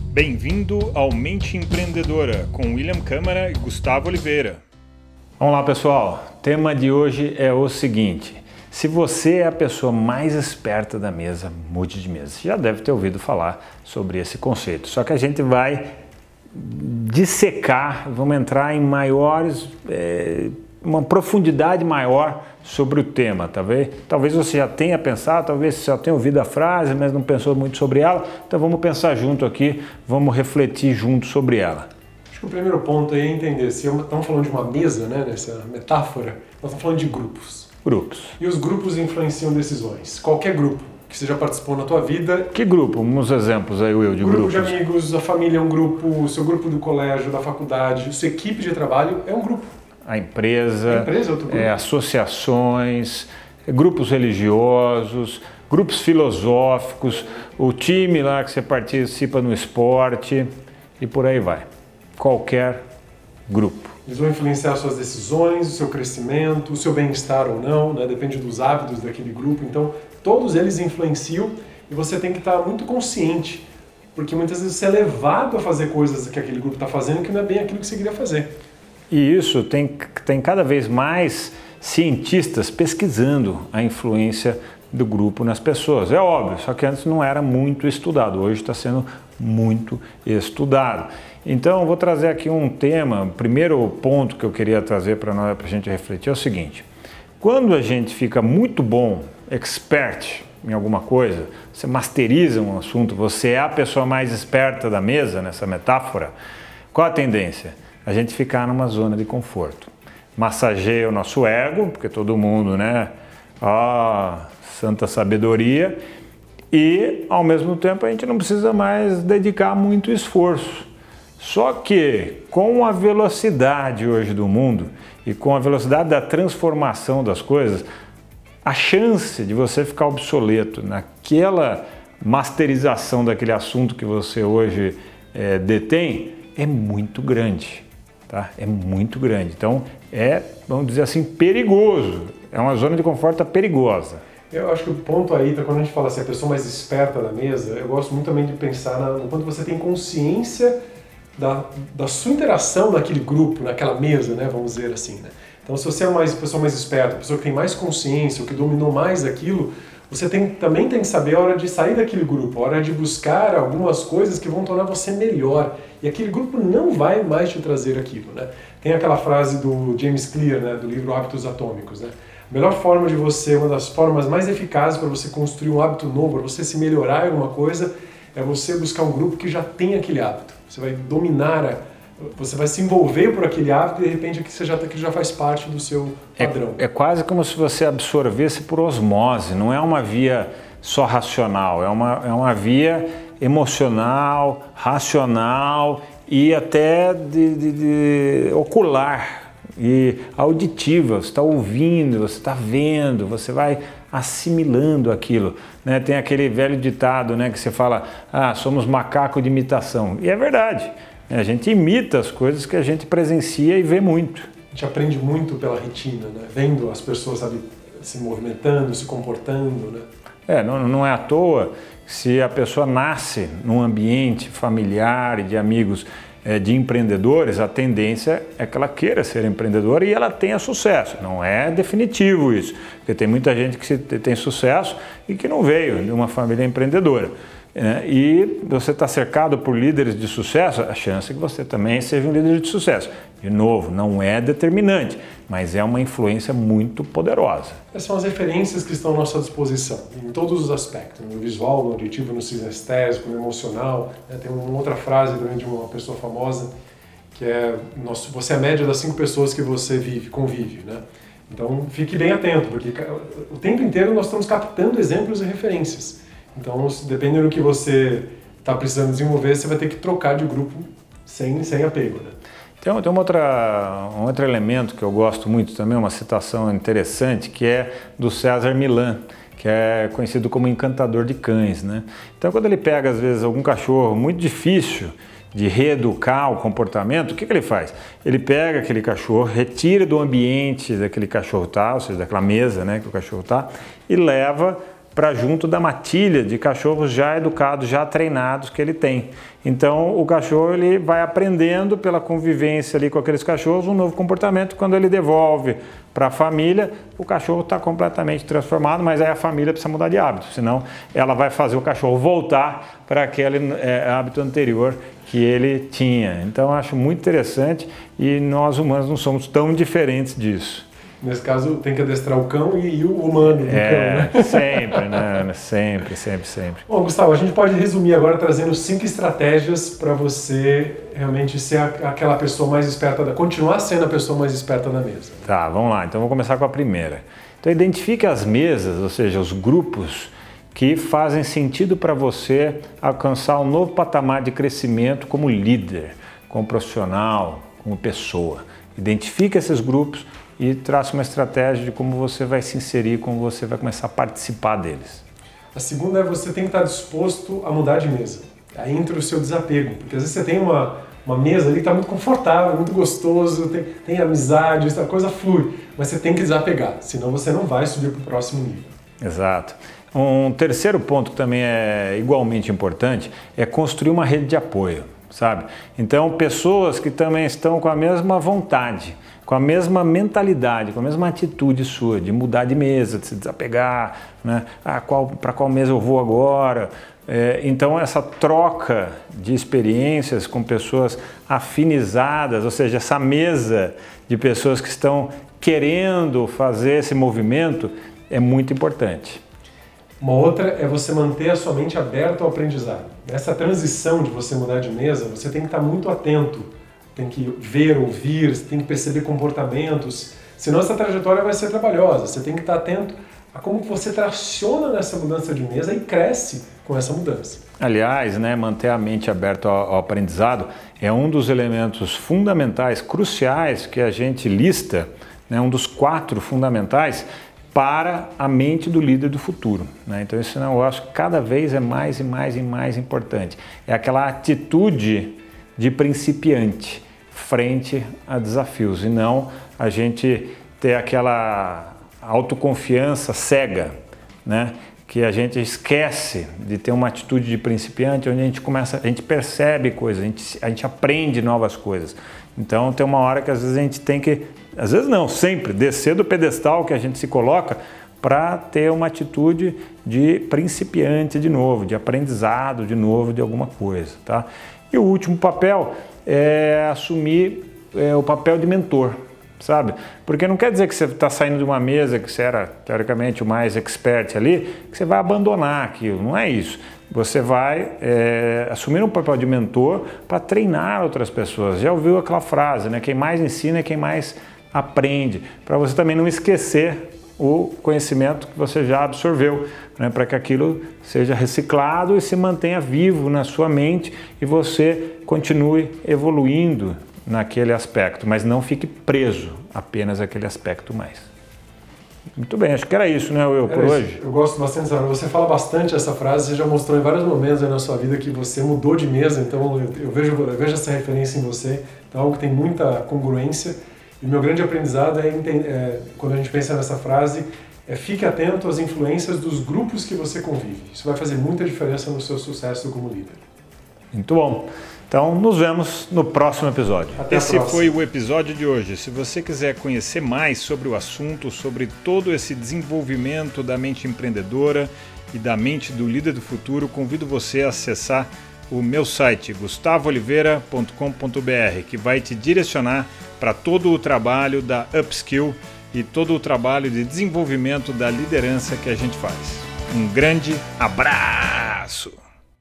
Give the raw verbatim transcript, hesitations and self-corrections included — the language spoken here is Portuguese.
Bem-vindo ao Mente Empreendedora, com William Câmara e Gustavo Oliveira. Vamos lá, pessoal. O tema de hoje é o seguinte: se você é a pessoa mais esperta da mesa, mude de mesa. Você já deve ter ouvido falar sobre esse conceito, só que a gente vai dissecar, vamos entrar em maiores, é, uma profundidade maior sobre o tema, tá vendo? Talvez você já tenha pensado, talvez você já tenha ouvido a frase, mas não pensou muito sobre ela, então vamos pensar junto aqui, vamos refletir junto sobre ela. Acho que o primeiro ponto aí é entender, se estamos falando de uma mesa, né, nessa metáfora, nós estamos falando de grupos. Grupos. E os grupos influenciam decisões. Qualquer grupo que você já participou na tua vida. Que grupo? Uns exemplos aí, Will, de grupo grupos. Grupo de amigos, a família é um grupo, o seu grupo do colégio, da faculdade, sua equipe de trabalho é um grupo. A empresa, a empresa é outro grupo. É, associações, grupos religiosos, grupos filosóficos, o time lá que você participa no esporte e por aí vai. Qualquer grupo. Eles vão influenciar suas decisões, o seu crescimento, o seu bem-estar ou não, né? Depende dos hábitos daquele grupo. Então, todos eles influenciam e você tem que estar muito consciente, porque muitas vezes você é levado a fazer coisas que aquele grupo está fazendo que não é bem aquilo que você queria fazer. E isso tem, tem cada vez mais cientistas pesquisando a influência do grupo nas pessoas. É óbvio, só que antes não era muito estudado, hoje está sendo muito estudado. Então, eu vou trazer aqui um tema. O primeiro ponto que eu queria trazer para nós, para a gente refletir, é o seguinte: quando a gente fica muito bom, expert em alguma coisa, você masteriza um assunto, você é a pessoa mais esperta da mesa, nessa metáfora, qual a tendência? A gente ficar numa zona de conforto. Massageia o nosso ego, porque todo mundo, né? Ah, santa sabedoria. E, ao mesmo tempo, a gente não precisa mais dedicar muito esforço. Só que, com a velocidade hoje do mundo e com a velocidade da transformação das coisas, a chance de você ficar obsoleto naquela masterização daquele assunto que você hoje é, detém é muito grande. Tá? É muito grande. Então, é, vamos dizer assim, perigoso. É uma zona de conforto perigosa. Eu acho que o ponto aí, quando a gente fala assim, a pessoa mais esperta da mesa, eu gosto muito também de pensar na, no quanto você tem consciência da, da sua interação naquele grupo, naquela mesa, né, vamos dizer assim. Né? Então, se você é mais, a pessoa mais esperta, a pessoa que tem mais consciência, o que dominou mais aquilo, você tem, também tem que saber a hora de sair daquele grupo, a hora de buscar algumas coisas que vão tornar você melhor. E aquele grupo não vai mais te trazer aquilo. Né? Tem aquela frase do James Clear, né, do livro Hábitos Atômicos. Né? A melhor forma de você, uma das formas mais eficazes para você construir um hábito novo, para você se melhorar em alguma coisa, é você buscar um grupo que já tem aquele hábito. Você vai dominar, a, você vai se envolver por aquele hábito e de repente aquilo já, aquilo já faz parte do seu padrão. É, é quase como se você absorvesse por osmose, não é uma via só racional, é uma, é uma via emocional, racional e até de, de, de ocular e auditiva. Você está ouvindo, você está vendo, você vai assimilando aquilo. Né? Tem aquele velho ditado, né, que você fala, ah, somos macaco de imitação. E é verdade. A gente imita as coisas que a gente presencia e vê muito. A gente aprende muito pela retina, né? Vendo as pessoas, sabe, se movimentando, se comportando. Né? É, não, não é à toa se a pessoa nasce num ambiente familiar e de amigos é, de empreendedores, a tendência é que ela queira ser empreendedora e ela tenha sucesso. Não é definitivo isso, porque tem muita gente que tem sucesso e que não veio de uma família empreendedora. É, e você está cercado por líderes de sucesso, a chance é que você também seja um líder de sucesso. De novo, não é determinante, mas é uma influência muito poderosa. Essas são as referências que estão à nossa disposição, em todos os aspectos, no visual, no auditivo, no sinestésico, no emocional. Tem uma outra frase também de uma pessoa famosa, que é, você é a média das cinco pessoas que você vive, convive. Né? Então, fique bem atento, porque o tempo inteiro nós estamos captando exemplos e referências. Então, dependendo do que você está precisando desenvolver, você vai ter que trocar de grupo sem, sem apego. Né? Tem, tem uma outra, um outro elemento que eu gosto muito também, uma citação interessante, que é do César Millan, que é conhecido como encantador de cães. Né? Então, quando ele pega, às vezes, algum cachorro muito difícil de reeducar o comportamento, o que, que ele faz? Ele pega aquele cachorro, retira do ambiente daquele cachorro tá, ou seja, daquela mesa, né, que o cachorro tá, e leva para junto da matilha de cachorros já educados, já treinados que ele tem. Então o cachorro ele vai aprendendo pela convivência ali com aqueles cachorros um novo comportamento. Quando ele devolve para a família, o cachorro está completamente transformado, mas aí a família precisa mudar de hábito, senão ela vai fazer o cachorro voltar para aquele é, hábito anterior que ele tinha. Então eu acho muito interessante e nós humanos não somos tão diferentes disso. Nesse caso, tem que adestrar o cão e, e o humano do é, cão, né? Sempre, né? Sempre, sempre, sempre. Bom, Gustavo, a gente pode resumir agora trazendo cinco estratégias para você realmente ser a, aquela pessoa mais esperta, da, continuar sendo a pessoa mais esperta da mesa. Tá, vamos lá. Então, vou começar com a primeira. Então, identifique as mesas, ou seja, os grupos que fazem sentido para você alcançar um novo patamar de crescimento como líder, como profissional, como pessoa. Identifique esses grupos e traça uma estratégia de como você vai se inserir, como você vai começar a participar deles. A segunda é você tem que estar disposto a mudar de mesa. Aí entra o seu desapego, porque às vezes você tem uma, uma mesa ali que está muito confortável, muito gostoso, tem, tem amizade, a coisa flui, mas você tem que desapegar, senão você não vai subir para o próximo nível. Exato. Um terceiro ponto que também é igualmente importante é construir uma rede de apoio, sabe? Então, pessoas que também estão com a mesma vontade, com a mesma mentalidade, com a mesma atitude sua de mudar de mesa, de se desapegar, né? Ah, qual, para qual mesa eu vou agora? É, então essa troca de experiências com pessoas afinizadas, ou seja, essa mesa de pessoas que estão querendo fazer esse movimento é muito importante. Uma outra é você manter a sua mente aberta ao aprendizado. Nessa transição de você mudar de mesa, você tem que estar muito atento. Tem que ver, ouvir, você tem que perceber comportamentos, senão essa trajetória vai ser trabalhosa. Você tem que estar atento a como você traciona nessa mudança de mesa e cresce com essa mudança. Aliás, né, manter a mente aberta ao, ao aprendizado é um dos elementos fundamentais, cruciais que a gente lista, né, um dos quatro fundamentais para a mente do líder do futuro, né? Então isso eu acho que cada vez é mais e mais e mais importante. É aquela atitude de principiante frente a desafios e não a gente ter aquela autoconfiança cega, né? Que a gente esquece de ter uma atitude de principiante onde a gente começa, a gente percebe coisas, a gente, a gente aprende novas coisas. Então tem uma hora que às vezes a gente tem que, às vezes não, sempre descer do pedestal que a gente se coloca para ter uma atitude de principiante de novo, de aprendizado de novo de alguma coisa, tá? E o último papel é assumir é, o papel de mentor, sabe? Porque não quer dizer que você está saindo de uma mesa que você era, teoricamente, o mais expert ali, que você vai abandonar aquilo, não é isso. Você vai é, assumir um papel de mentor para treinar outras pessoas. Já ouviu aquela frase, né? Quem mais ensina é quem mais aprende, para você também não esquecer o conhecimento que você já absorveu, né, para que aquilo seja reciclado e se mantenha vivo na sua mente e você continue evoluindo naquele aspecto, mas não fique preso apenas àquele aspecto mais. Muito bem, acho que era isso, né, Will, por hoje? Eu gosto bastante, você fala bastante essa frase, você já mostrou em vários momentos aí na sua vida que você mudou de mesa, então eu, eu, vejo, eu vejo essa referência em você, então é algo que tem muita congruência. E o meu grande aprendizado é, é, quando a gente pensa nessa frase, é fique atento às influências dos grupos que você convive. Isso vai fazer muita diferença no seu sucesso como líder. Muito bom. Então, nos vemos no próximo episódio. Até Esse a próxima. foi o episódio de hoje. Se você quiser conhecer mais sobre o assunto, sobre todo esse desenvolvimento da mente empreendedora e da mente do líder do futuro, convido você a acessar o meu site gustavo oliveira ponto com ponto b r, que vai te direcionar para todo o trabalho da Upskill e todo o trabalho de desenvolvimento da liderança que a gente faz. Um grande abraço!